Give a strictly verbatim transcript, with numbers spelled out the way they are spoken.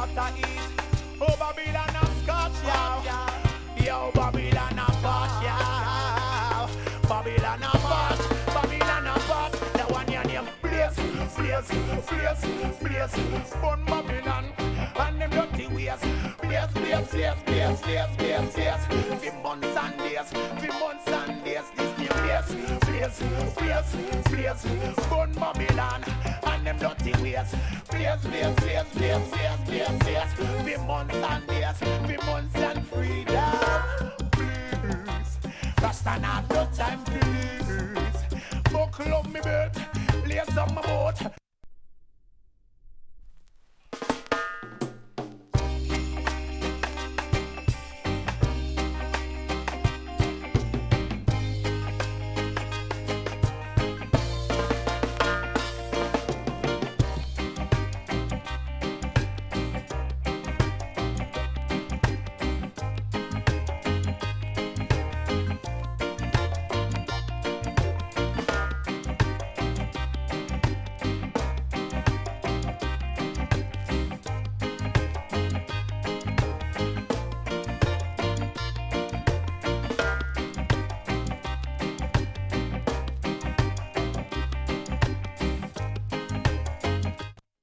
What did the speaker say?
butter eat. Oh, Babylon a scotch, yo. Yo, Babylon a pot, yo. Babylon a pot, Babylon a pot. The one your name Blaze, Blaze, Blaze, Blaze. Burn Babylon and them dirty ways. Blaze, Blaze, Blaze, Blaze, Blaze, Blaze, Blaze. For months and days, for months and days. This new Blaze, Blaze, Blaze, Blaze. Burn Babylon and them dirty ways. Blaze, Blaze, Blaze, Blaze, Blaze, Blaze, Blaze. For months and days, for months and freedom. Please, Rasta not no time, please. Buckle up me belt, lace on my boat.